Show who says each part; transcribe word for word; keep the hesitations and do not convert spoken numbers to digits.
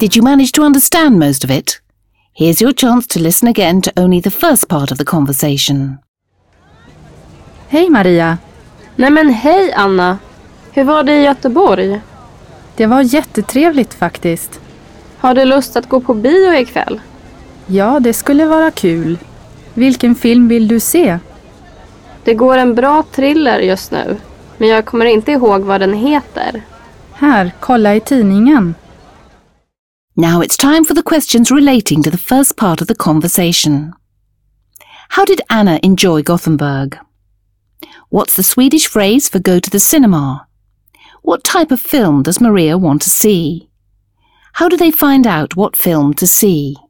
Speaker 1: Did you manage to understand most of it? Here's your chance to listen again to only the first part of the conversation.
Speaker 2: Hej Maria!
Speaker 3: Nej men hej Anna! Hur var det i Göteborg?
Speaker 2: Det var jättetrevligt faktiskt.
Speaker 3: Har du lust att gå på bio ikväll?
Speaker 2: Ja, det skulle vara kul. Vilken film vill du se?
Speaker 3: Det går en bra thriller just nu, men jag kommer inte ihåg vad den heter.
Speaker 2: Här, kolla i tidningen.
Speaker 1: Now it's time for the questions relating to the first part of the conversation. How did Anna enjoy Gothenburg? What's the Swedish phrase for go to the cinema? What type of film does Maria want to see? How do they find out what film to see?